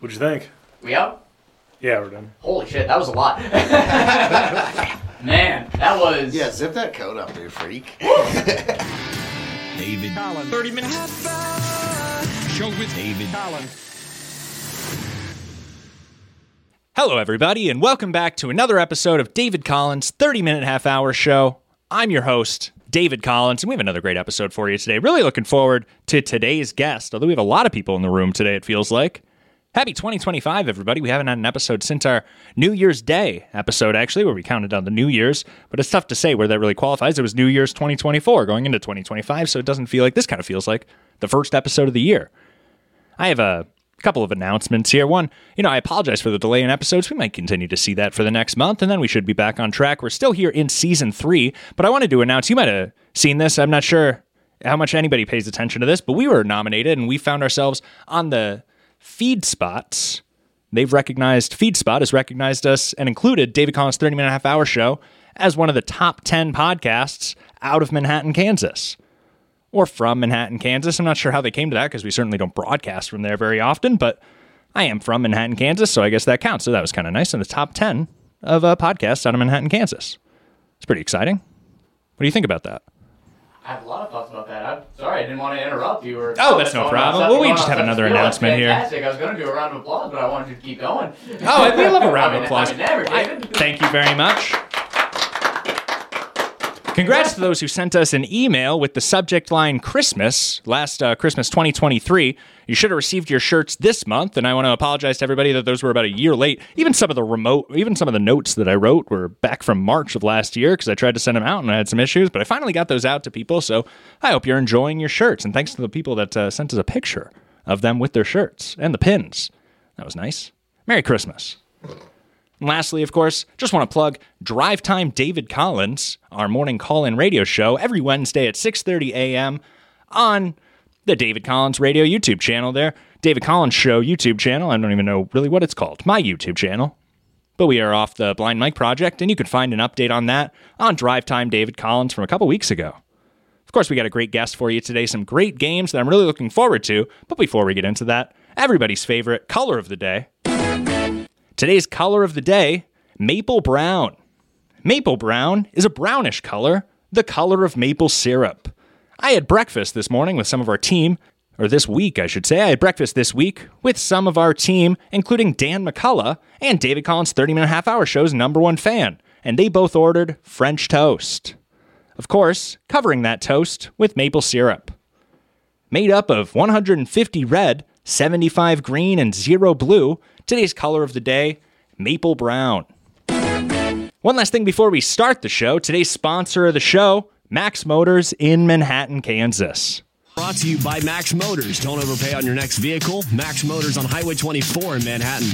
What'd you think? We up? Yeah, we're done. Holy shit, that was a lot. Man, that was... Yeah, zip that coat up, dude, freak. David Collins. 30-minute half hour show with David Collins. Hello, everybody, and welcome back to another episode of David Collins' 30-minute half-hour show. I'm your host, David Collins, and we have another great episode for you today. Really looking forward to today's guest, although we have a lot of people in the room today, it feels like. Happy 2025, everybody. We haven't had an episode since our New Year's Day episode, actually, where we counted down the New Year's, but it's tough to say where that really qualifies. It was New Year's 2024 going into 2025, so it doesn't feel like this kind of feels like the first episode of the year. I have a couple of announcements here. One, I apologize for the delay in episodes. We might continue to see that for the next month, and then we should be back on track. We're still here in season 3, but I wanted to announce, you might have seen this. I'm not sure how much anybody pays attention to this, but we were nominated, and we found ourselves on the FeedSpots. FeedSpot has recognized us and included David Collins' 30-minute half-hour show as one of the top 10 podcasts out of Manhattan, Kansas. Or from Manhattan, Kansas. I'm not sure how they came to that because we certainly don't broadcast from there very often, but I am from Manhattan, Kansas, so I guess that counts. So that was kind of nice in the top 10 of podcasts out of Manhattan, Kansas. It's pretty exciting. What do you think about that? I have a lot of thoughts about that. I'm sorry, I didn't want to interrupt you. Oh, that's no problem. Well, we just have another announcement here. Fantastic. I was going to do a round of applause, but I wanted you to keep going. Oh, we love a round of applause. David. Thank you very much. Congrats to those who sent us an email with the subject line Christmas, last Christmas 2023. You should have received your shirts this month, and I want to apologize to everybody that those were about a year late. Even some of the notes that I wrote were back from March of last year because I tried to send them out and I had some issues, but I finally got those out to people, so I hope you're enjoying your shirts, and thanks to the people that sent us a picture of them with their shirts and the pins. That was nice. Merry Christmas. And lastly, of course, just want to plug Drive Time David Collins, our morning call-in radio show, every Wednesday at 6:30 a.m. on the David Collins Radio YouTube channel there. David Collins Show YouTube channel. I don't even know really what it's called. My YouTube channel. But we are off the Blind Mike Project, and you can find an update on that on Drive Time David Collins from a couple weeks ago. Of course, we got a great guest for you today. Some great games that I'm really looking forward to. But before we get into that, everybody's favorite color of the day. Today's color of the day, maple brown. Maple brown is a brownish color, the color of maple syrup. I had breakfast this morning with some of our team, or this week, I should say. I had breakfast this week with some of our team, including Dan McCullough and David Collins' 30-minute half-hour show's #1 fan, and they both ordered French toast. Of course, covering that toast with maple syrup. Made up of 150 red, 75 green, and 0 blue, today's color of the day, maple brown. One last thing before we start the show. Today's sponsor of the show, Max Motors in Manhattan, Kansas. Brought to you by Max Motors. Don't overpay on your next vehicle. Max Motors on Highway 24 in Manhattan.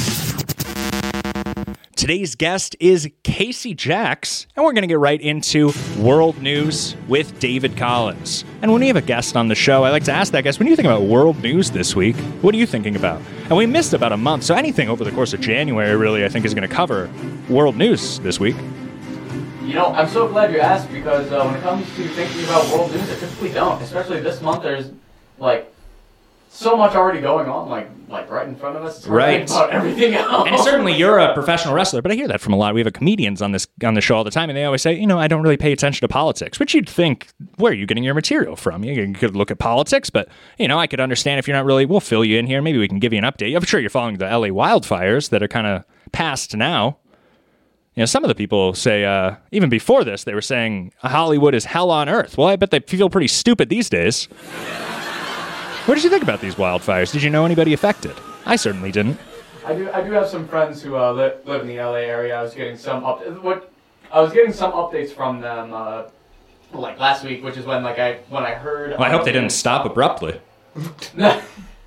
Today's guest is Casey Jacks, and we're going to get right into world news with David Collins. And when we have a guest on the show, I like to ask that guest, when you think about world news this week, what are you thinking about? And we missed about a month, so anything over the course of January really, I think, is going to cover world news this week. I'm so glad you asked because when it comes to thinking about world news, I typically don't. Especially this month, there's, so much already going on, right in front of us. It's hard to think about everything else. And certainly you're a professional wrestler, but I hear that from a lot. We have comedians on the show all the time, and they always say, I don't really pay attention to politics, which you'd think, where are you getting your material from? You could look at politics, but, I could understand if you're not really, we'll fill you in here. Maybe we can give you an update. I'm sure you're following the LA wildfires that are kind of past now. Some of the people say, even before this, they were saying Hollywood is hell on earth. Well, I bet they feel pretty stupid these days. What did you think about these wildfires? Did you know anybody affected? I certainly didn't. I do have some friends who live in the LA area. I was getting some updates from them last week, which is when I heard. Well, I hope they didn't stop abruptly. No,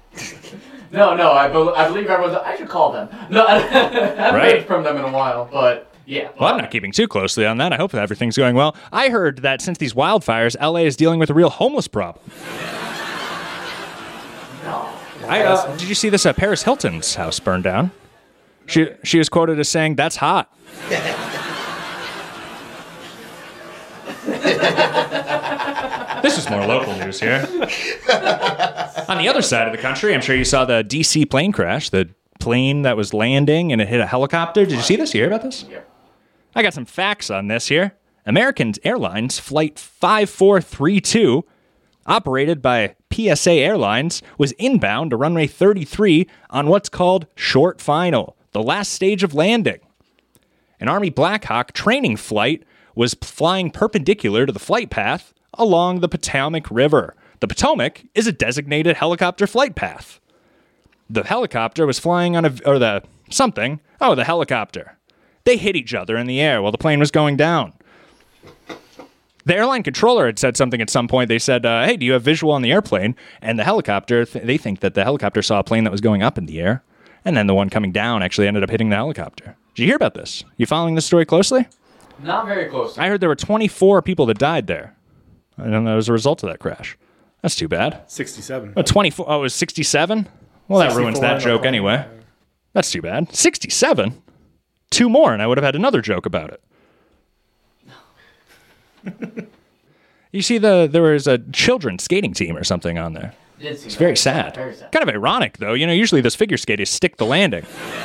I believe everyone's. I should call them. No, I haven't heard from them in a while, but. Yeah. Well, I'm not keeping too closely on that. I hope that everything's going well. I heard that since these wildfires, LA is dealing with a real homeless problem. No. Did you see this? Paris Hilton's house burned down. She was quoted as saying, "That's hot." This is more local news here. On the other side of the country, I'm sure you saw the D.C. plane crash, the plane that was landing and it hit a helicopter. Did you see this? You hear about this? Yep. I got some facts on this here. American Airlines Flight 5432, operated by PSA Airlines, was inbound to runway 33 on what's called short final, the last stage of landing. An Army Black Hawk training flight was flying perpendicular to the flight path along the Potomac River. The Potomac is a designated helicopter flight path. The helicopter was flying on the helicopter. They hit each other in the air while the plane was going down. The airline controller had said something at some point. They said, hey, do you have visual on the airplane? And the helicopter, they think that the helicopter saw a plane that was going up in the air, and then the one coming down actually ended up hitting the helicopter. Did you hear about this? You following this story closely? Not very closely. I heard there were 24 people that died there. I don't know, as a result of that crash. That's too bad. 67. 24. Oh, it was 67? Well, that ruins that joke anyway. That's too bad. 67? 2 more, and I would have had another joke about it. You see, there was a children's skating team or something on there. It's very sad. Very sad. Kind of ironic, though. You know, usually those figure skaters stick the landing.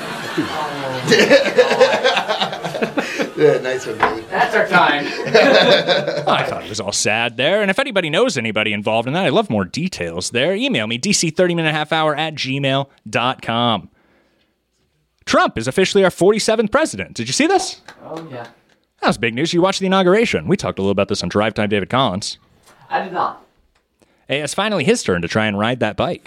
Yeah, nice one, dude. That's our time. I thought it was all sad there. And if anybody knows anybody involved in that, I'd love more details there. Email me, dc30minutehalfhour@gmail.com. Trump is officially our 47th president. Did you see this? Oh, yeah. That was big news. You watched the inauguration. We talked a little about this on Drive Time David Collins. I did not. Hey, it's finally his turn to try and ride that bike.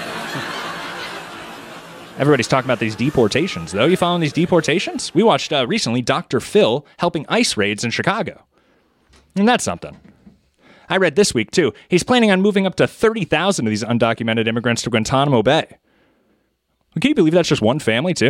Everybody's talking about these deportations, though. You following these deportations? We watched recently Dr. Phil helping ICE raids in Chicago. And that's something. I read this week, too. He's planning on moving up to 30,000 of these undocumented immigrants to Guantanamo Bay. Can you believe that's just one family, too?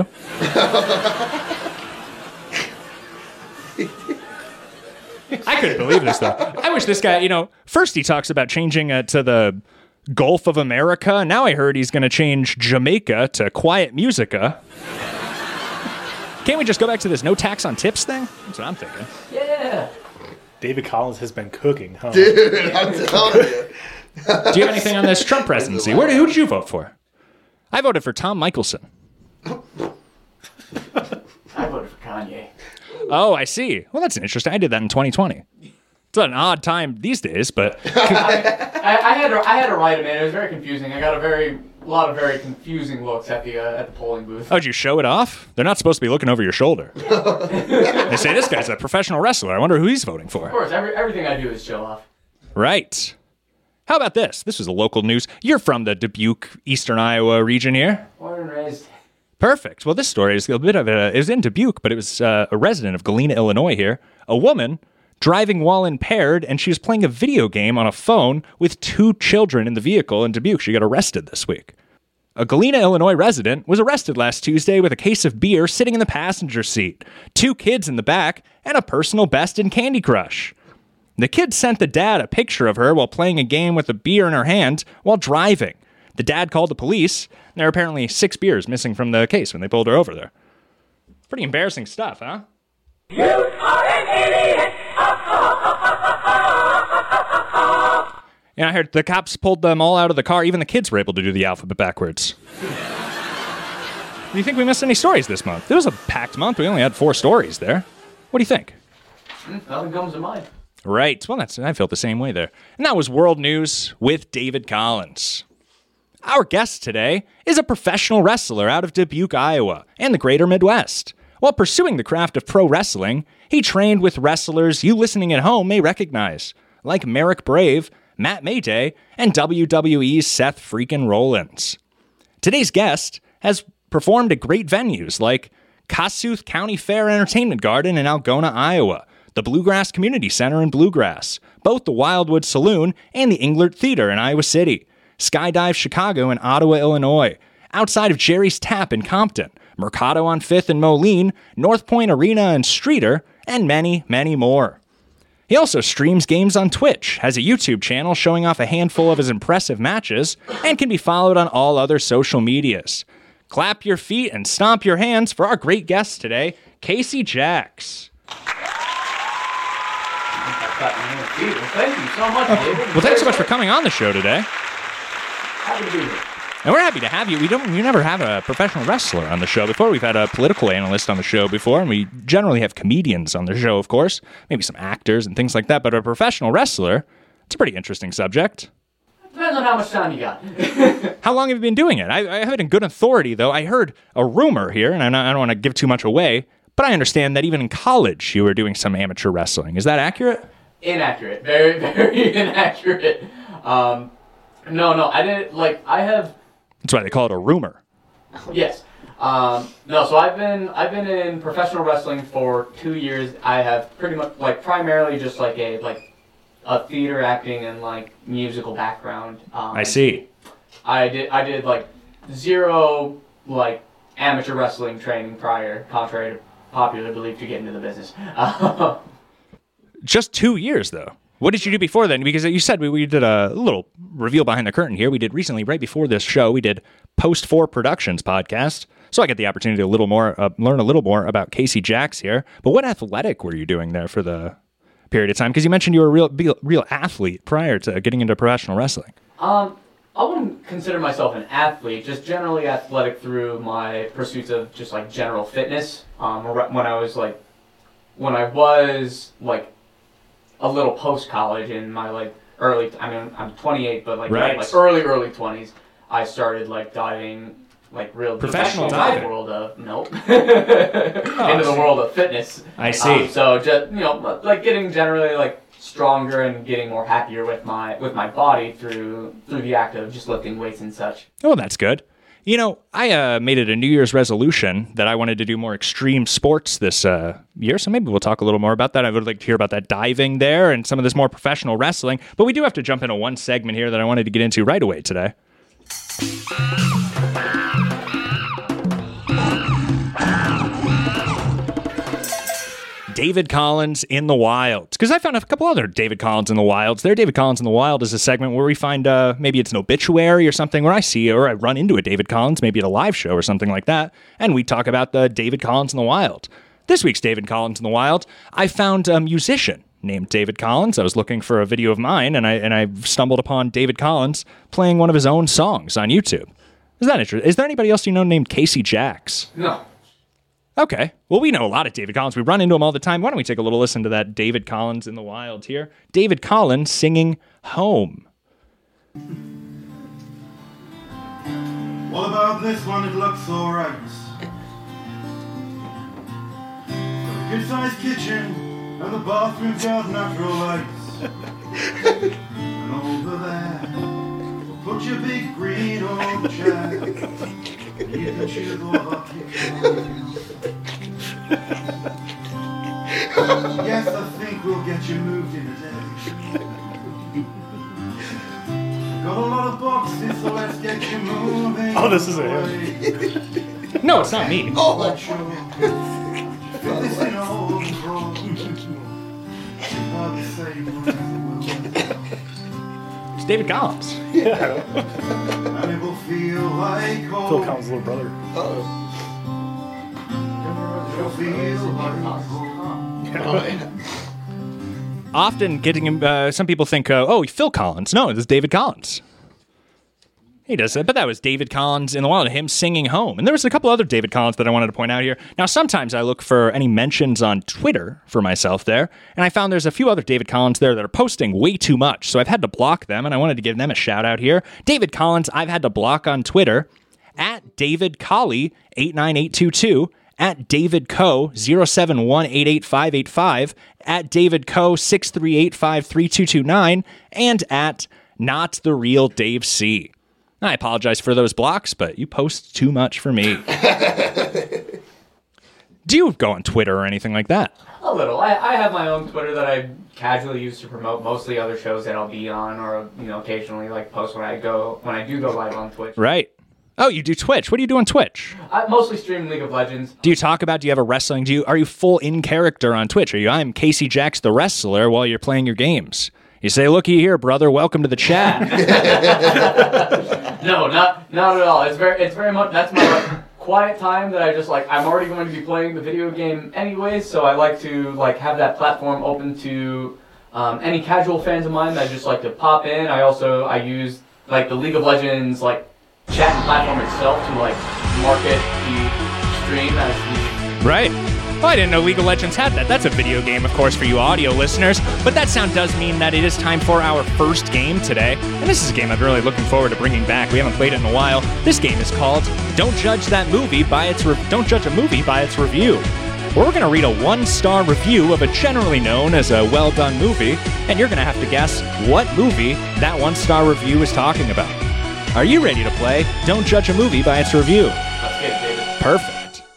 I couldn't believe this, though. I wish this guy, first he talks about changing to the Gulf of America. Now I heard he's going to change Jamaica to Quiet Musica. Can't we just go back to this no tax on tips thing? That's what I'm thinking. Yeah. David Collins has been cooking, huh? Dude, I'm telling you. Do you have anything on this Trump presidency? Who did you vote for? I voted for Tom Michelson. I voted for Kanye. Oh, I see. Well, that's interesting. I did that in 2020. It's an odd time these days, but I had to write him in. It was very confusing. I got a lot of very confusing looks at the polling booth. Oh, did you show it off? They're not supposed to be looking over your shoulder. They say this guy's a professional wrestler. I wonder who he's voting for. Of course, everything I do is show off. Right. How about this? This was a local news. You're from the Dubuque, Eastern Iowa region here. Born and raised. Perfect. Well, this story is a bit of it was in Dubuque, but it was a resident of Galena, Illinois here. A woman driving while impaired, and she was playing a video game on a phone with 2 children in the vehicle in Dubuque. She got arrested this week. A Galena, Illinois resident was arrested last Tuesday with a case of beer sitting in the passenger seat, 2 kids in the back, and a personal best in Candy Crush. The kid sent the dad a picture of her while playing a game with a beer in her hand while driving. The dad called the police, and there are apparently 6 beers missing from the case when they pulled her over there. Pretty embarrassing stuff, huh? You are an idiot! And I heard the cops pulled them all out of the car. Even the kids were able to do the alphabet backwards. Do you think we missed any stories this month? It was a packed month. We only had 4 stories there. What do you think? Nothing comes to mind. Right. Well, I felt the same way there. And that was World News with David Collins. Our guest today is a professional wrestler out of Dubuque, Iowa, and the greater Midwest. While pursuing the craft of pro wrestling, he trained with wrestlers you listening at home may recognize, like Merrick Brave, Matt Mayday, and WWE's Seth freakin' Rollins. Today's guest has performed at great venues like Kossuth County Fair Entertainment Garden in Algona, Iowa, the Bluegrass Community Center in Bluegrass, both the Wildwood Saloon and the Englert Theater in Iowa City, Skydive Chicago in Ottawa, Illinois, outside of Jerry's Tap in Compton, Mercado on 5th in Moline, North Point Arena in Streeter, and many, many more. He also streams games on Twitch, has a YouTube channel showing off a handful of his impressive matches, and can be followed on all other social medias. Clap your feet and stomp your hands for our great guest today, Casey Jax. Thank you so much, David. Well, thanks so much for coming on the show today. Happy to be here. And we're happy to have you. We never have a professional wrestler on the show before. We've had a political analyst on the show before, and we generally have comedians on the show, of course, maybe some actors and things like that. But a professional wrestler, it's a pretty interesting subject. Depends on how much time you got. How long have you been doing it? I have it in good authority, though. I heard a rumor here, and I don't want to give too much away, but I understand that even in college you were doing some amateur wrestling. Is that accurate? Inaccurate. Very, very inaccurate. No, I didn't, I have... That's why they call it a rumor. Yes. So I've been in professional wrestling for 2 years. I have pretty much, primarily just, a theater acting and, musical background. I see. I did, zero, amateur wrestling training prior, contrary to popular belief, to get into the business. Just 2 years, though. What did you do before then? Because you said we did a little reveal behind the curtain here. We did recently, right before this show, we did Post 4 Productions podcast. So I get the opportunity to learn a little more about Casey Jacks here. But what athletic were you doing there for the period of time? Because you mentioned you were a real athlete prior to getting into professional wrestling. I wouldn't consider myself an athlete, just generally athletic through my pursuits of just general fitness. When I was a little post-college in my early, I'm 28, but right. early 20s, I started diving real professional diving diving. World of into the world of fitness. I see. So just getting generally stronger and getting more happier with my body through the act of just lifting weights and such. Oh, that's good. I made it a New Year's resolution that I wanted to do more extreme sports this year, so maybe we'll talk a little more about that. I would like to hear about that diving there and some of this more professional wrestling, but we do have to jump into one segment here that I wanted to get into right away today. David Collins in the Wilds. Because I found a couple other David Collins in the Wilds. David Collins in the Wild is a segment where we find maybe it's an obituary or something where I see or I run into a David Collins, maybe at a live show or something like that, and we talk about the David Collins in the Wild. This week's David Collins in the Wild, I found a musician named David Collins. I was looking for a video of mine, and I stumbled upon David Collins playing one of his own songs on YouTube. Is that interesting? Is there anybody else you know named Casey Jacks? No. Okay. Well, we know a lot of David Collins. We run into him all the time. Why don't we take a little listen to that David Collins in the Wild here? David Collins singing Home. What about this one? It looks alright. Good-sized kitchen and the bathroom's got natural lights. And over there, we'll put your big green old chair. You can choose what yes, I think we'll get you moved in a day. Got a lot of boxes, so let's get you moving. Oh, this isn't him. No, it's not me. Oh, fit this in old It's David Collins. Yeah. and it will feel like home. Phil Collins' little brother. Oh. It'll feel like home. Oh, yeah. Often getting him, some people think, Phil Collins. No, this is David Collins. He does that, but that was David Collins in the Wild, him singing Home. And there was a couple other David Collins that I wanted to point out here. Now, sometimes I look for any mentions on Twitter for myself there, and I found there's a few other David Collins there that are posting way too much, so I've had to block them, and I wanted to give them a shout-out here. David Collins, I've had to block on Twitter, at David Colley 89822, at David Co 071888585, at David Co 63853229, and at Not the Real Dave C. I apologize for those blocks, but you post too much for me. Do you go on Twitter or anything like that? A little. I have my own Twitter that I casually use to promote mostly other shows that I'll be on, or occasionally post when I do go live on Twitch. Right. Oh, you do Twitch. What do you do on Twitch? I mostly stream League of Legends. Do you have a wrestling? Are you full in character on Twitch? I'm Casey Jacks the wrestler while you're playing your games? You say, looky here, brother, welcome to the chat. No, not at all. It's very much, that's my quiet time that I just I'm already going to be playing the video game anyway, so I like to have that platform open to any casual fans of mine that just like to pop in. I use the League of Legends chatting platform itself to like market the stream as the Right. Well, I didn't know League of Legends had that. That's a video game, of course, for you audio listeners. But that sound does mean that it is time for our first game today. And this is a game I've been really looking forward to bringing back. We haven't played it in a while. This game is called Don't Judge a Movie by its Review. Where we're going to read a 1-star review of a generally known as a well-done movie, and you're going to have to guess what movie that 1-star review is talking about. Are you ready to play Don't Judge a Movie by its Review? let's get it, David. Perfect.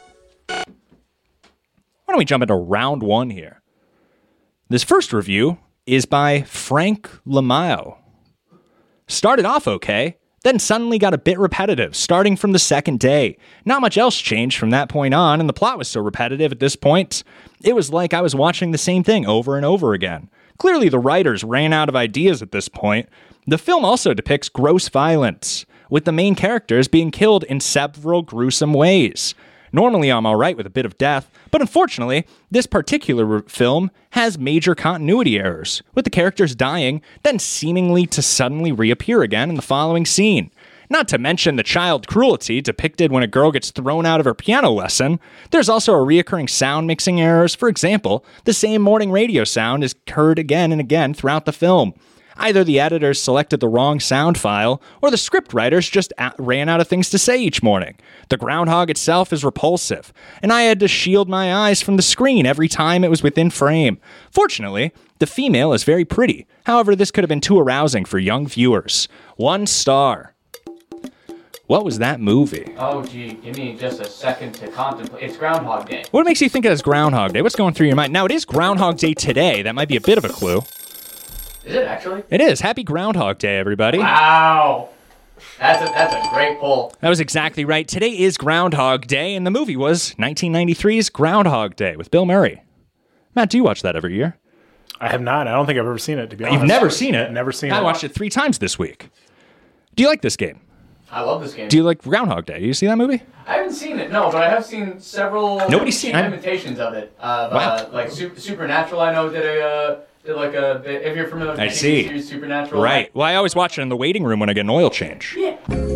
Why don't we jump into round 1 here? This first review is by Frank Lamayo. Started off okay, then suddenly got a bit repetitive, starting from the second day. Not much else changed from that point on, and the plot was so repetitive at this point, it was like I was watching the same thing over and over again. Clearly the writers ran out of ideas at this point. The film also depicts gross violence, with the main characters being killed in several gruesome ways. Normally, I'm alright with a bit of death, but unfortunately, this particular film has major continuity errors, with the characters dying, then seemingly to suddenly reappear again in the following scene. Not to mention the child cruelty depicted when a girl gets thrown out of her piano lesson. There's also a reoccurring sound mixing errors. For example, the same morning radio sound is heard again and again throughout the film. Either the editors selected the wrong sound file, or the script writers just ran out of things to say each morning. The groundhog itself is repulsive, and I had to shield my eyes from the screen every time it was within frame. Fortunately, the female is very pretty. However, this could have been too arousing for young viewers. 1 star. What was that movie? Oh, gee, give me just a second to contemplate. It's Groundhog Day. What makes you think it is Groundhog Day? What's going through your mind? Now, it is Groundhog Day today. That might be a bit of a clue. Is it actually? It is. Happy Groundhog Day, everybody. Wow. That's a great pull. That was exactly right. Today is Groundhog Day, and the movie was 1993's Groundhog Day with Bill Murray. Matt, do you watch that every year? I have not. I don't think I've ever seen it, to be honest. You've never seen it? Never seen I it. watched it 3 times this week. Do you like this game? I love this game. Do you like Groundhog Day? You see that movie? I haven't seen it, no, but I have seen several Nobody's seen it. imitations of it. Wow. Like Supernatural, I know did like a bit. If you're familiar with I the see. series Supernatural, Right. Well, I always watch it in the waiting room when I get an oil change. Yeah.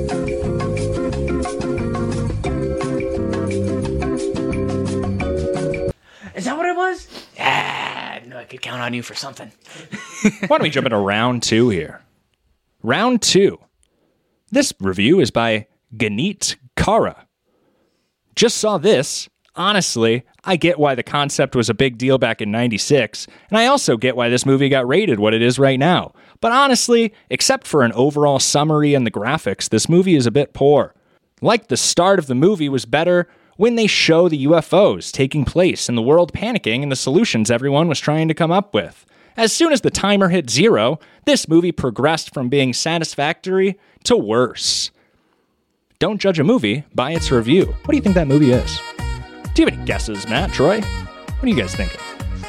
Is that what it was? Ah, I knew I could count on you for something. Why don't we jump into round 2 here? Round 2. This review is by Ganeet Kara. Just saw this. Honestly, I get why the concept was a big deal back in '96, and I also get why this movie got rated what it is right now. But honestly, except for an overall summary and the graphics, this movie is a bit poor. Like the start of the movie was better when they show the UFOs taking place and the world panicking and the solutions everyone was trying to come up with. As soon as the timer hit 0, this movie progressed from being satisfactory to worse. Don't judge a movie by its review. What do you think that movie is? Do you have any guesses, Matt, Troy? What are you guys thinking?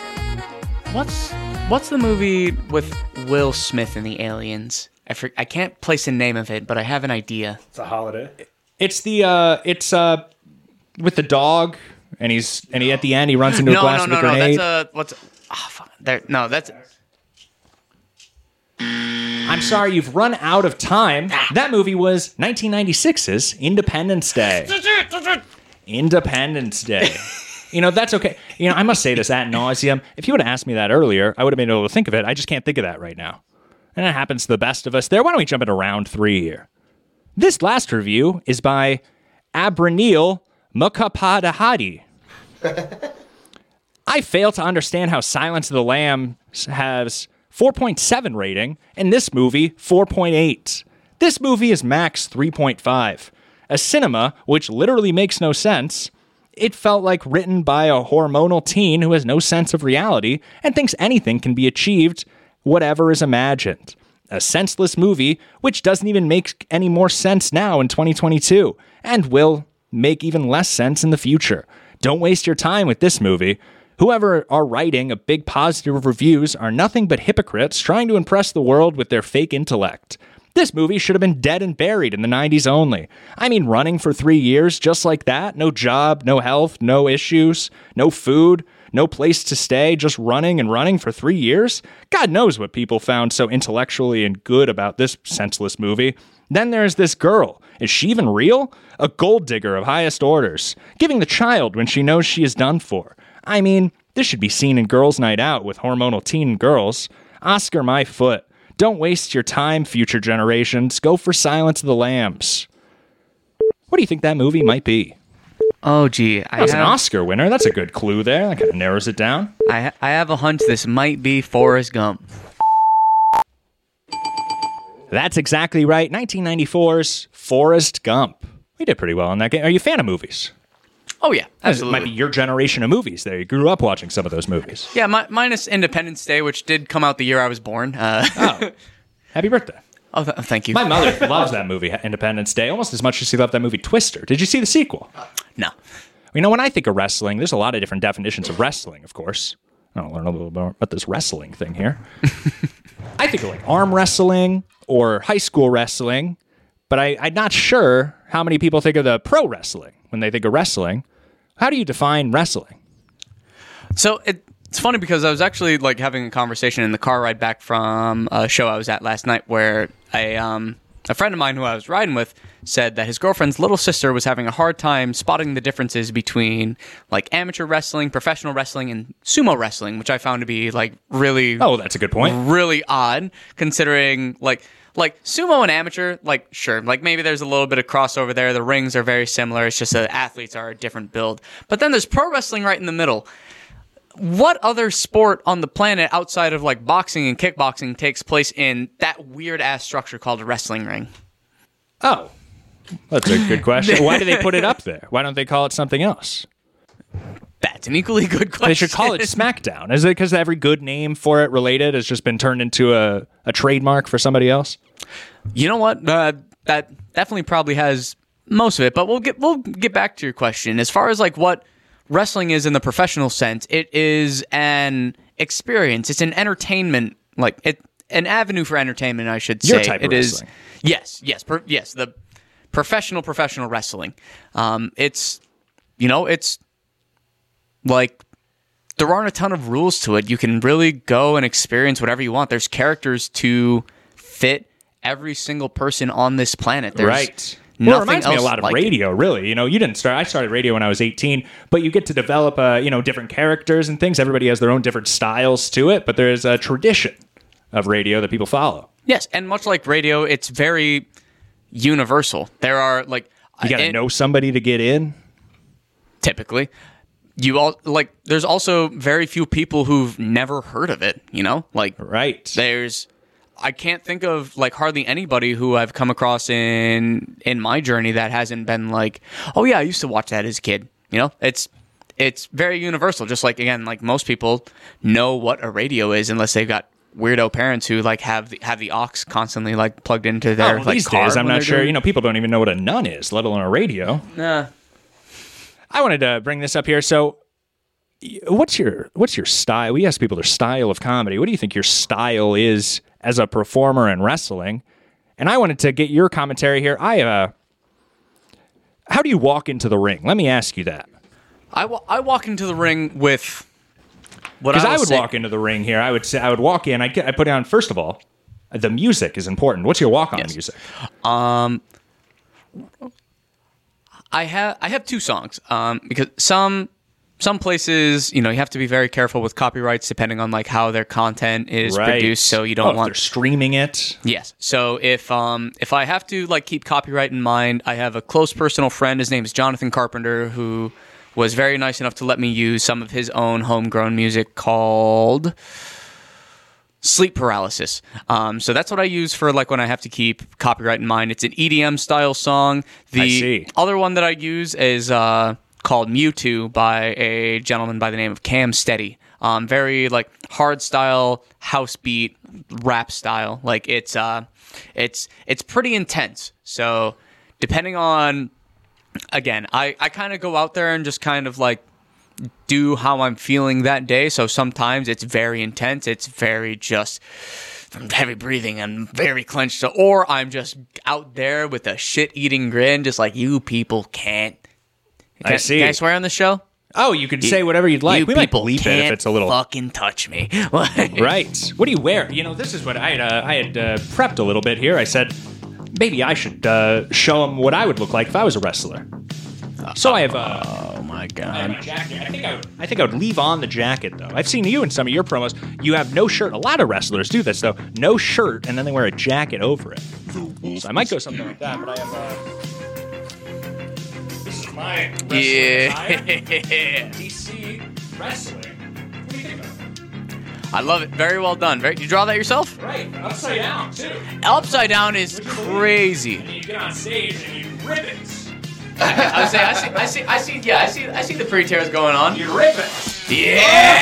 What's the movie with Will Smith and the aliens? I can't place a name of it, but I have an idea. It's a holiday. It's the with the dog, and he at the end he runs into a glass with a grenade. That's I'm sorry, you've run out of time. That movie was 1996's Independence Day. Independence Day. That's okay. I must say this ad nauseum. If you would have asked me that earlier, I would have been able to think of it. I just can't think of that right now. And it happens to the best of us there. Why don't we jump into round 3 here? This last review is by Abranil Mukhopadhyay. I fail to understand how Silence of the Lambs has 4.7 rating, and this movie 4.8. This movie is max 3.5. A cinema which literally makes no sense. It felt like written by a hormonal teen who has no sense of reality and thinks anything can be achieved, whatever is imagined. A senseless movie which doesn't even make any more sense now in 2022 and will make even less sense in the future. Don't waste your time with this movie. Whoever are writing a big positive reviews are nothing but hypocrites trying to impress the world with their fake intellect. This movie should have been dead and buried in the 90s only. I mean, running for 3 years just like that, no job, no health, no issues, no food, no place to stay, just running and running for 3 years? God knows what people found so intellectually and good about this senseless movie. Then there's this girl. Is she even real? A gold digger of highest orders, giving the child when she knows she is done for. I mean, this should be seen in Girls' Night Out with hormonal teen girls. Oscar my foot. Don't waste your time, future generations. Go for Silence of the Lambs. What do you think that movie might be? Oh, gee. That was an Oscar winner. That's a good clue there. That kind of narrows it down. I have a hunch this might be Forrest Gump. That's exactly right. 1994's Forrest Gump. We did pretty well on that game. Are you a fan of movies? Oh, yeah, absolutely. It might be your generation of movies there. You grew up watching some of those movies. Yeah, minus Independence Day, which did come out the year I was born. Oh, happy birthday. Oh, thank you. My mother loves that movie, Independence Day, almost as much as she loved that movie Twister. Did you see the sequel? No. You know, when I think of wrestling, there's a lot of different definitions of wrestling, of course. I'll learn a little bit more about this wrestling thing here. I think of like arm wrestling or high school wrestling, but I'm not sure how many people think of the pro wrestling when they think of wrestling. How do you define wrestling? So it's funny because I was actually like having a conversation in the car ride back from a show I was at last night where a friend of mine who I was riding with said that his girlfriend's little sister was having a hard time spotting the differences between like amateur wrestling, professional wrestling, and sumo wrestling, which I found to be like really... Oh, that's a good point. Really odd, considering like sumo and amateur, like sure, like maybe there's a little bit of crossover there. The rings are very similar. It's just that athletes are a different build. But then there's pro wrestling right in the middle. What other sport on the planet outside of like boxing and kickboxing takes place in that weird ass structure called a wrestling ring? Oh, that's a good question. Why do they put it up there? Why don't they call it something else? That's an equally good question. They should call it SmackDown. Is it because every good name for it related has just been turned into a trademark for somebody else? You know what? That definitely probably has most of it. But we'll get back to your question. As far as like what wrestling is in the professional sense, it is an experience. It's an entertainment, an avenue for entertainment, I should say. Your type of wrestling. Yes. The professional wrestling. It's like there aren't a ton of rules to it. You can really go and experience whatever you want. There's characters to fit every single person on this planet. There's right. Well, it reminds me a lot of radio, really. You know, you didn't start. I started radio when I was 18, but you get to develop, different characters and things. Everybody has their own different styles to it, but there's a tradition of radio that people follow. Yes, and much like radio, it's very universal. There are like you got to know somebody to get in. Typically, there's also very few people who've never heard of it. You know, like right. I can't think of like hardly anybody who I've come across in my journey that hasn't been like, oh yeah, I used to watch that as a kid. You know, it's very universal. Just like again, like most people know what a radio is unless they've got weirdo parents who like have the aux constantly like plugged into their these car. Days, I'm not sure. People don't even know what a nun is, let alone a radio. Nah. I wanted to bring this up here. So, what's your style? We ask people their style of comedy. What do you think your style is as a performer in wrestling? And I wanted to get your commentary here. How do you walk into the ring? Let me ask you that. I walk into the ring with what because I would walk into the ring here. I would walk in. I put down first of all, the music is important. What's your walk-on music? I have two songs because some places, you have to be very careful with copyrights depending on like how their content is produced. So you don't want they're streaming it. Yes. So if I have to like keep copyright in mind, I have a close personal friend. His name is Jonathan Carpenter, who was very nice enough to let me use some of his own homegrown music called Sleep Paralysis. So that's what I use for like when I have to keep copyright in mind. It's an EDM style song. The other one that I use is called Mewtwo by a gentleman by the name of Cam Steady. Very like hard style, house beat, rap style. Like it's pretty intense. So depending on, again, I kind of go out there and just kind of like do how I'm feeling that day. So sometimes it's very intense. It's very just heavy breathing and very clenched. Or I'm just out there with a shit-eating grin, just like you people can't. I see. Can I swear on the show? Oh, you can say whatever you'd like. You We might people bleep it can't if it's a little fucking touch me. right. What do you wear? You know, this is what I had prepped a little bit here. I said maybe I should show them what I would look like if I was a wrestler. So I have Oh my I have god. my jacket. I think I would leave on the jacket though. I've seen you in some of your promos. You have no shirt. A lot of wrestlers do this though. No shirt, and then they wear a jacket over it. So I might go something like that. But I have. This is my wrestling attire. DC wrestling. What do you think about it? I love it. Very well done. You draw that yourself? Right, upside down too. Upside down is And crazy. then you get on stage and you rip it. I would say I see the pre-tears going on. You rip it. Yeah!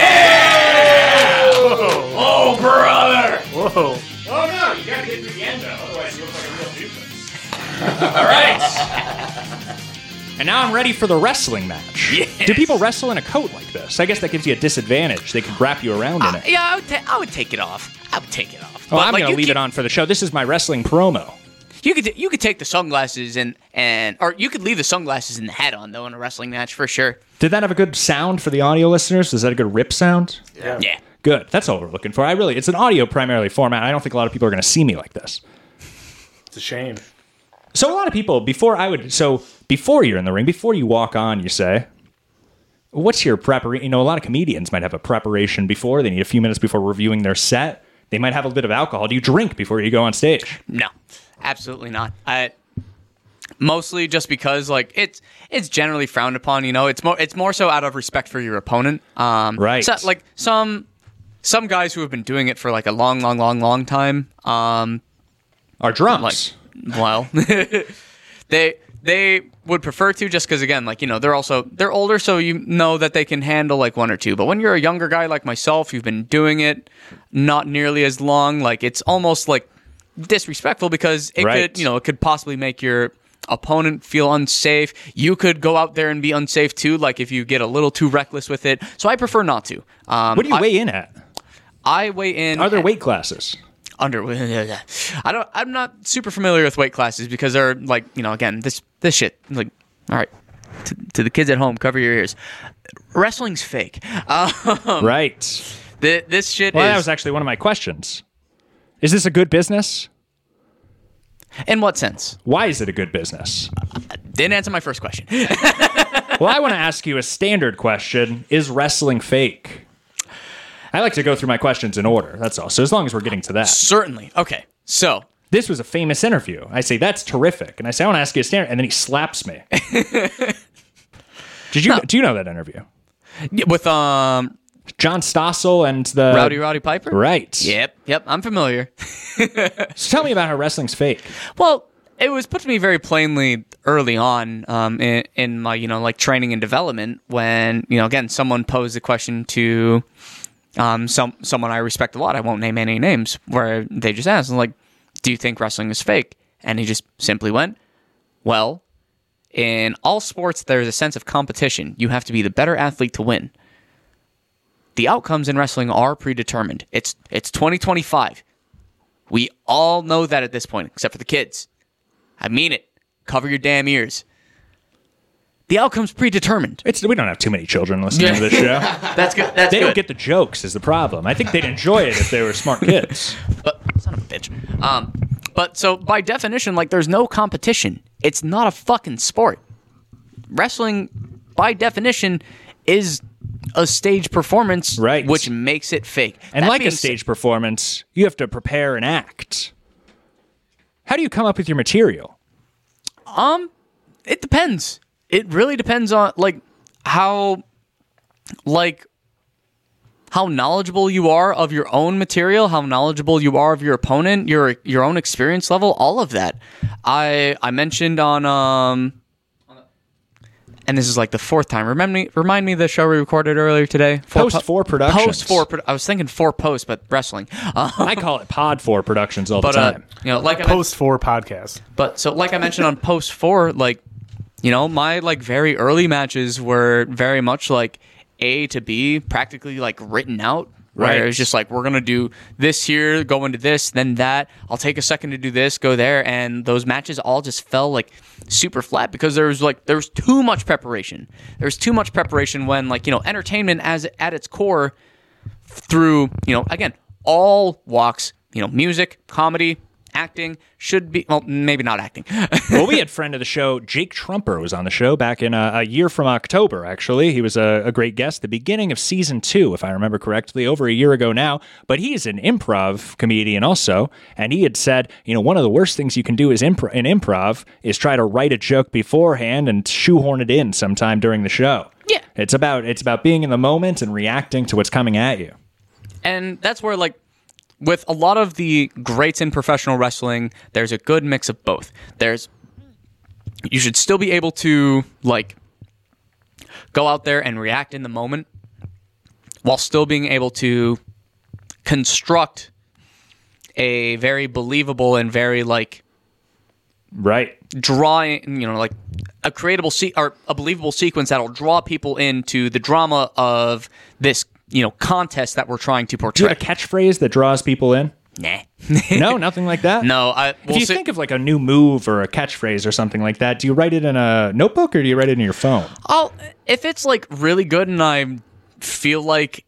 Oh, brother! Whoa. Oh no, you gotta get to the end though, otherwise you look like a real doofus. All right. And now I'm ready for the wrestling match. Yes. Do people wrestle in a coat like this? I guess that gives you a disadvantage. They can wrap you around in it. Yeah, I would take it off. I would take it off. Oh, But, I'm like, going to you leave keep- it on for the show. This is my wrestling promo. You could take the sunglasses and or you could leave the sunglasses and the hat on though in a wrestling match for sure. Did that have a good sound for the audio listeners? Is that a good rip sound? Yeah. Good. That's all we're looking for. It's an audio primarily format. I don't think a lot of people are going to see me like this. It's a shame. So a lot of people, before you're in the ring, before you walk on, you say, what's your preparation? You know, a lot of comedians might have a preparation before. They need a few minutes before reviewing their set. They might have a bit of alcohol. Do you drink before you go on stage? No, absolutely not. Mostly just because like it's generally frowned upon. You know, it's more so out of respect for your opponent. Right. So, like some guys who have been doing it for like a long time. Are drunks. Well, they would prefer to just because again, like, you know, they're older, so you know that they can handle like one or two. But when you're a younger guy like myself, you've been doing it not nearly as long, like it's almost like disrespectful because it could possibly make your opponent feel unsafe. You could go out there and be unsafe too, like if you get a little too reckless with it. So I prefer not to. What do you weigh in at? I weigh in. Are there weight classes? I'm not super familiar with weight classes because they're like, you know, again, this shit, like, all right, to the kids at home, cover your ears. Wrestling's fake. Right. This shit Well, that was actually one of my questions. Is this a good business? In what sense? Why is it a good business? Didn't answer my first question. Well, I want to ask you a standard question. Is wrestling fake? I like to go through my questions in order. That's all. So as long as we're getting to that. Certainly. Okay. So This was a famous interview. I say, that's terrific. And I say, I want to ask you a standard. And then he slaps me. Do you know that interview? with John Stossel and the... Roddy Piper? Right. Yep. I'm familiar. So tell me about how wrestling's fake. Well, it was put to me very plainly early on in my, you know, like training and development when, you know, again, someone posed a question to someone I respect a lot. I won't name any names, where they just asked, like, do you think wrestling is fake? And he just simply went, well, in all sports, there's a sense of competition. You have to be the better athlete to win. The outcomes in wrestling are predetermined. It's 2025. We all know that at this point, except for the kids. I mean it. Cover your damn ears. The outcome's predetermined. We don't have too many children listening to this show. That's good. That's They good. don't get the jokes is the problem. I think they'd enjoy it if they were smart kids. But son of a bitch. But so by definition, like, there's no competition. It's not a fucking sport. Wrestling, by definition, is a stage performance, Right. which makes it fake. And That like being a said- stage performance, you have to prepare and act. How do you come up with your material? It depends. It really depends on how knowledgeable you are of your own material, how knowledgeable you are of your opponent, your own experience level, all of that. I mentioned on and this is like the fourth time. Remind me of the show we recorded earlier today. Post 4 Productions. I was thinking 4 post, but wrestling. I call it Pod 4 Productions all the time. You know, like Post 4 podcast. But so, like I mentioned on Post 4, like, you know, my like very early matches were very much like A to B, practically like written out Where Right. it was just like, we're going to do this here, go into this, then that. I'll take a second to do this, go there. And those matches all just fell like super flat because there was too much preparation. There was too much preparation when, like, entertainment as at its core through, again, all walks, music, comedy, acting should be, well, maybe not acting. Well, we had friend of the show, Jake Trumper, was on the show back in a year from October, actually. He was a great guest, the beginning of season 2, if I remember correctly, over a year ago now. But he's an improv comedian also, and he had said, one of the worst things you can do is in improv is try to write a joke beforehand and shoehorn it in sometime during the show. Yeah. It's about being in the moment and reacting to what's coming at you. And that's where, like, with a lot of the greats in professional wrestling, there's a good mix of both. You should still be able to, like, go out there and react in the moment while still being able to construct a very believable and very, like, right, drawing, like a creatable or a believable sequence that'll draw people into the drama of this, contest that we're trying to portray. Do you have a catchphrase that draws people in? Nah. No, nothing like that? No. If you think of like a new move or a catchphrase or something like that, do you write it in a notebook or do you write it in your phone? If it's like really good and I feel like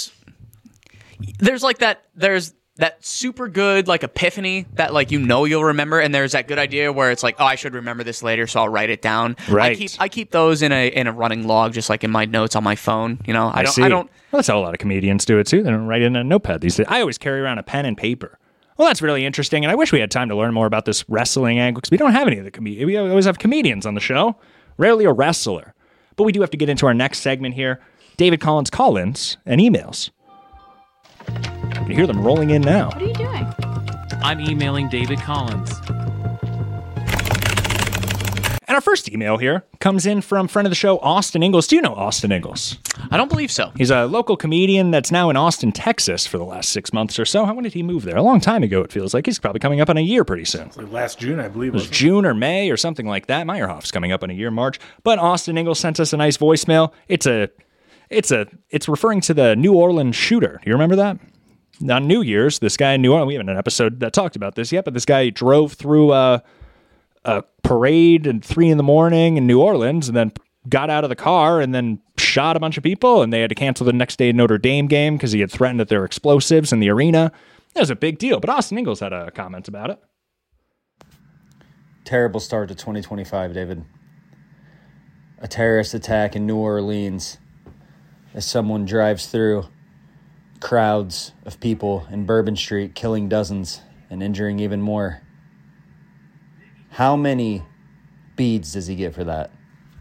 there's that super good like epiphany that like you'll remember, and there's that good idea where it's like, oh, I should remember this later, so I'll write it down. Right. I keep those in a running log, just like in my notes on my phone. I don't. Well, that's how a lot of comedians do it too. They don't write it in a notepad these days. I always carry around a pen and paper. Well, that's really interesting, and I wish we had time to learn more about this wrestling angle because we don't have any of the comedians. We always have comedians on the show, rarely a wrestler. But we do have to get into our next segment here: David Collins call-ins and emails. You can hear them rolling in now. What are you doing? I'm emailing David Collins. And our first email here comes in from friend of the show, Austin Ingalls. Do you know Austin Ingalls? I don't believe so. He's a local comedian that's now in Austin, Texas for the last 6 months or so. When did he move there? A long time ago, it feels like. He's probably coming up on a year pretty soon. It's like last June, I believe. It was June or May or something like that. Meyerhoff's coming up on a year, March. But Austin Ingalls sent us a nice voicemail. It's referring to the New Orleans shooter. Do you remember that? On New Year's, this guy in New Orleans, we haven't an episode that talked about this yet, but this guy drove through a parade at 3 a.m. in New Orleans and then got out of the car and then shot a bunch of people, and they had to cancel the next day Notre Dame game because he had threatened that there were explosives in the arena. That was a big deal, but Austin Ingalls had a comment about it. Terrible start to 2025, David. A terrorist attack in New Orleans as someone drives through crowds of people in Bourbon Street, killing dozens and injuring even more. How many beads does he get for that?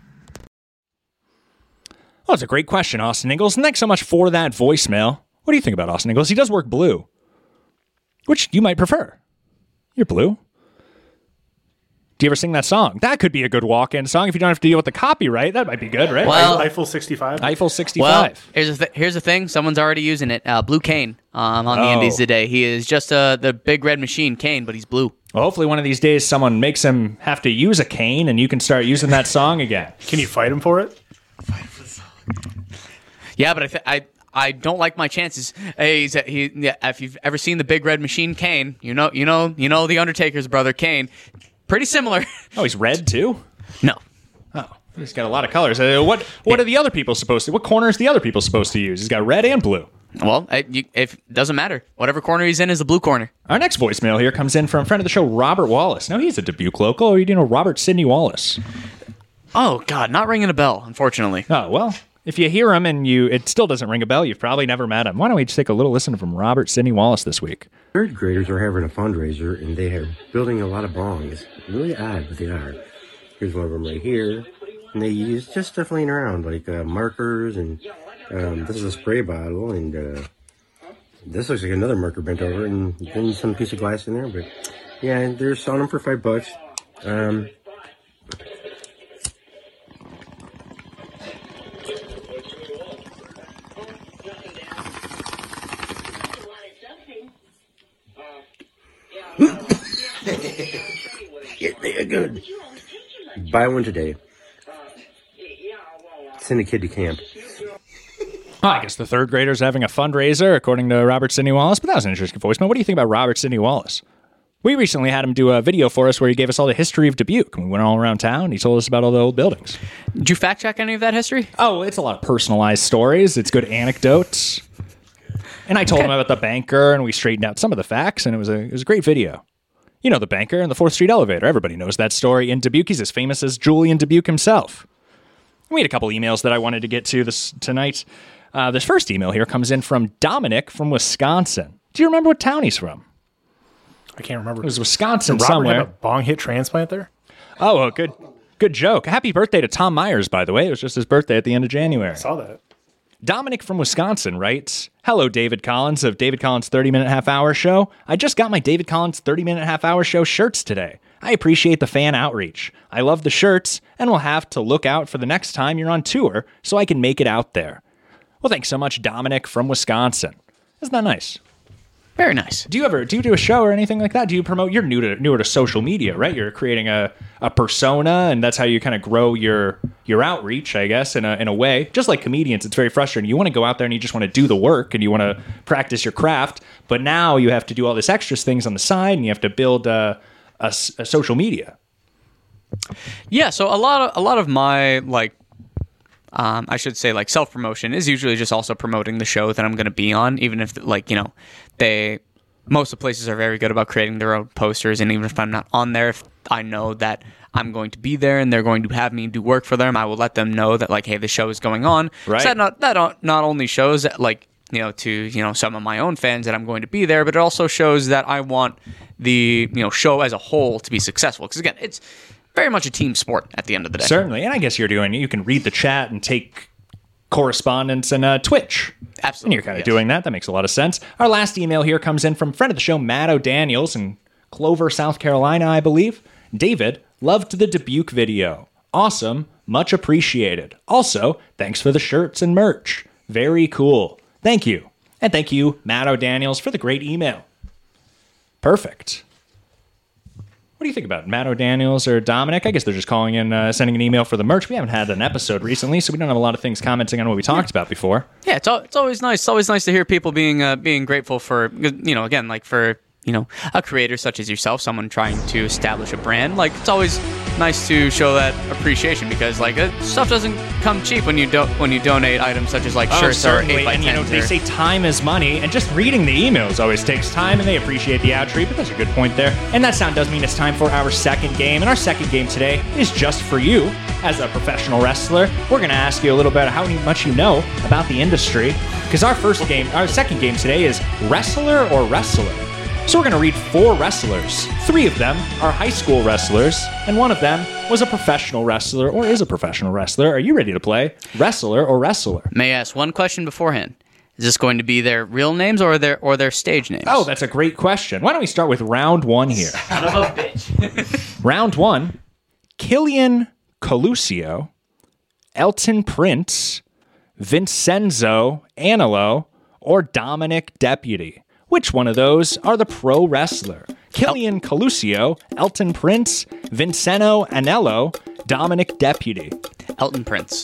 Well, it's a great question, Austin Ingalls. And thanks so much for that voicemail. What do you think about Austin Ingalls? He does work blue, which you might prefer. You're blue. Do you ever sing that song? That could be a good walk-in song if you don't have to deal with the copyright. That might be good, right? Well, Eiffel 65. Eiffel 65. Well, here's the thing. Someone's already using it. Blue Kane on the Indies today. He is just the big red machine, Kane, but he's blue. Well, hopefully one of these days someone makes him have to use a cane and you can start using that song again. Can you fight him for it? Yeah, but I don't like my chances. If you've ever seen the big red machine, Kane, you know the Undertaker's brother, Kane. Pretty similar. Oh, he's red too? No. Oh, he's got a lot of colors. What are the other people supposed to? What corner is the other people supposed to use? He's got red and blue. Well, it doesn't matter. Whatever corner he's in is the blue corner. Our next voicemail here comes in from a friend of the show, Robert Wallace. Now, he's a Dubuque local. Or you know Robert Sidney Wallace? Oh, God, not ringing a bell, unfortunately. Oh, well, if you hear him and it still doesn't ring a bell, you've probably never met him. Why don't we just take a little listen from Robert Sidney Wallace this week? Third graders are having a fundraiser, and they are building a lot of bongs. Really odd, but they are. Here's one of them right here. And they use just stuff laying around, like markers, and this is a spray bottle, and this looks like another marker bent over, and then some piece of glass in there. But yeah, they're selling them for $5. Yeah, they're good. Buy one today. Send a kid to camp. Oh, I guess the third graders having a fundraiser, according to Robert Sidney Wallace. But that was an interesting voicemail. What do you think about Robert Sidney Wallace? We recently had him do a video for us where he gave us all the history of Dubuque. We went all around town. And he told us about all the old buildings. Did you fact check any of that history? Oh, it's a lot of personalized stories. It's good anecdotes. And I told him about the banker, and we straightened out some of the facts, and it was a great video. You know the banker and the 4th Street elevator. Everybody knows that story. In Dubuque, he's as famous as Julian Dubuque himself. We had a couple emails that I wanted to get to tonight. This first email here comes in from Dominic from Wisconsin. Do you remember what town he's from? I can't remember. It was Wisconsin Did Robert somewhere. have a bong hit transplant there? Oh, good joke. Happy birthday to Tom Myers, by the way. It was just his birthday at the end of January. I saw that. Dominic from Wisconsin writes, "Hello, David Collins of David Collins 30-Minute Half-Hour Show. I just got my David Collins 30-Minute Half-Hour Show shirts today. I appreciate the fan outreach. I love the shirts, and will have to look out for the next time you're on tour so I can make it out there." Well, thanks so much, Dominic from Wisconsin. Isn't that nice? Very nice. Do you do a show or anything like that? Do you promote? You're newer to social media, right? You're creating a persona, and that's how you kind of grow your outreach, I guess, in a way. Just like comedians, it's very frustrating. You want to go out there and you just want to do the work and you want to practice your craft, but now you have to do all this extra things on the side, and you have to build a social media. Yeah, so a lot of my I should say self promotion is usually just also promoting the show that I'm going to be on, even if most of the places are very good about creating their own posters, and even if I'm not on there, if I know that I'm going to be there and they're going to have me do work for them, I will let them know that hey, the show is going on. Right. So that not only shows that to some of my own fans that I'm going to be there, but it also shows that I want the show as a whole to be successful. Because again, it's very much a team sport at the end of the day. Certainly, and I guess you can read the chat and take correspondence and Twitch. Absolutely. And you're kind of doing that. That makes a lot of sense. Our last email here comes in from friend of the show, Matt O'Daniels in Clover, South Carolina, I believe. David, loved the Dubuque video. Awesome. Much appreciated. Also, thanks for the shirts and merch. Very cool. Thank you. And thank you, Matt O'Daniels, for the great email. Perfect. What do you think about it? Matt O'Daniels or Dominic? I guess they're just calling in, sending an email for the merch. We haven't had an episode recently, so we don't have a lot of things commenting on what we talked about before. Yeah, it's always nice. It's always nice to hear people being grateful for, again, for a creator such as yourself, someone trying to establish a brand. It's always nice to show that appreciation, because stuff doesn't come cheap when you donate items such as shirts or 8x10s. And they say time is money, and just reading the emails always takes time, and they appreciate the outreach, but that's a good point there. And that sound does mean it's time for our second game, and our second game today is just for you. As a professional wrestler, we're going to ask you a little bit how much you know about the industry, because our second game today is wrestler or wrestler. So we're going to read 4 wrestlers. 3 of them are high school wrestlers, and 1 of them was a professional wrestler or is a professional wrestler. Are you ready to play wrestler or wrestler? May I ask one question beforehand? Is this going to be their real names or their stage names? Oh, that's a great question. Why don't we start with round 1 here? Son of a bitch. Round 1, Killian Colusio, Elton Prince, Vincenzo Anilo, or Dominic Deputy. Which one of those are the pro wrestler? Killian Colusio, Elton Prince, Vincenzo Anello, Dominic Deputy. Elton Prince.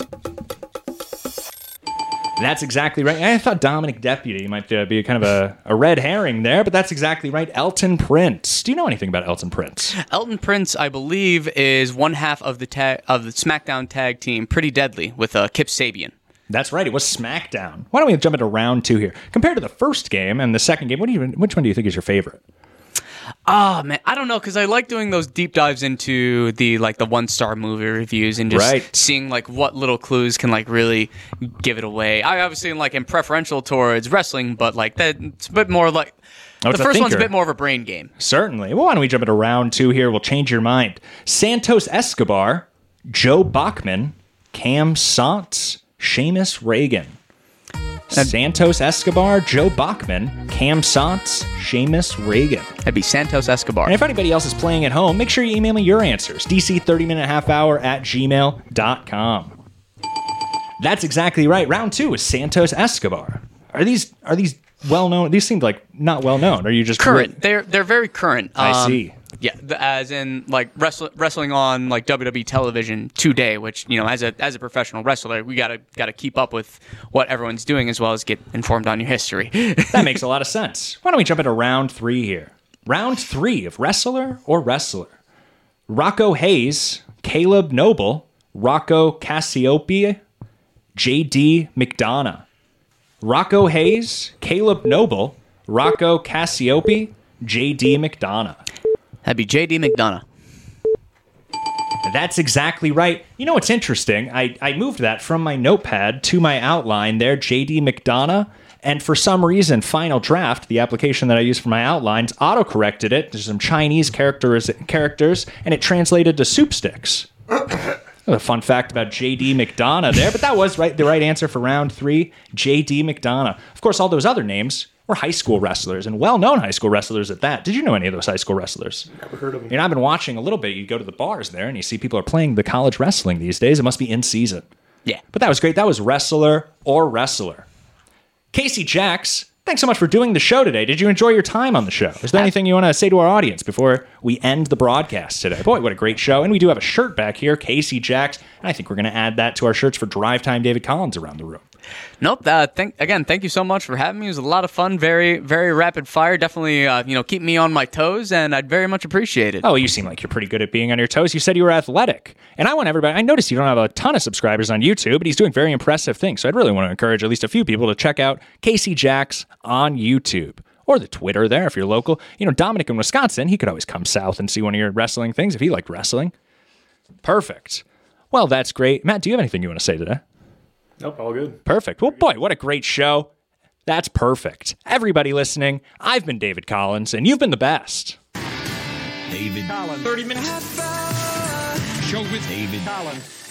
That's exactly right. I thought Dominic Deputy might be kind of a red herring there, but that's exactly right. Elton Prince. Do you know anything about Elton Prince? Elton Prince, I believe, is one half of the SmackDown tag team Pretty Deadly with Kip Sabian. That's right. It was SmackDown. Why don't we jump into round 2 here? Compared to the first game and the second game, which one do you think is your favorite? Oh, man, I don't know, because I like doing those deep dives into the 1-star movie reviews and just seeing what little clues can really give it away. I obviously am preferential towards wrestling, but that it's a bit more the first one's a bit more of a brain game. Certainly. Well, why don't we jump into round 2 here? We'll change your mind. Santos Escobar, Joe Bachman, Cam Sant, Seamus Reagan. Santos Escobar, Joe Bachman, Cam Sant, Seamus Reagan. That'd be Santos Escobar. And if anybody else is playing at home, make sure you email me your answers. dc30minutehalfhour@gmail.com. That's exactly right. Round 2 is Santos Escobar. Are these well known? These seem not well known. Are you just current? They're very current. I see. Yeah, as in like wrestling on like WWE television today, which as a professional wrestler, we gotta keep up with what everyone's doing as well as get informed on your history. That makes a lot of sense. Why don't we jump into round 3 here? Round 3 of wrestler or wrestler. Rocco Hayes, Caleb Noble, Rocco Cassiope, J.D. McDonough. Rocco Hayes, Caleb Noble, Rocco Cassiope, J.D. McDonough. That'd be J.D. McDonough. That's exactly right. You know what's interesting? I moved that from my notepad to my outline there, J.D. McDonough, and for some reason, Final Draft, the application that I use for my outlines, auto-corrected it. There's some Chinese characters, and it translated to soup sticks. A fun fact about J.D. McDonough there, but that was the right answer for round 3, J.D. McDonough. Of course, all those other names were high school wrestlers, and well-known high school wrestlers at that. Did you know any of those high school wrestlers? Never heard of them. I've been watching a little bit. You go to the bars there, and you see people are playing the college wrestling these days. It must be in season. Yeah. But that was great. That was wrestler or wrestler. Casey Jacks, thanks so much for doing the show today. Did you enjoy your time on the show? Is there anything you want to say to our audience before we end the broadcast today? Boy, what a great show. And we do have a shirt back here, Casey Jacks, and I think we're going to add that to our shirts for Drive Time David Collins around the room. Nope. Thank you so much for having me. It was a lot of fun. Very, very rapid fire. Definitely, keep me on my toes, and I'd very much appreciate it. Oh, you seem like you're pretty good at being on your toes. You said you were athletic. And I want everybody, I noticed you don't have a ton of subscribers on YouTube, but he's doing very impressive things. So I'd really want to encourage at least a few people to check out Casey Jacks on YouTube. Or the Twitter there if you're local. Dominic in Wisconsin, he could always come south and see one of your wrestling things if he liked wrestling. Perfect. Well, that's great. Matt, do you have anything you want to say today? Nope, all good. Perfect. Well, boy, what a great show. That's perfect. Everybody listening, I've been David Collins, and you've been the best. David Collins. 30 minutes. Show with David Collins.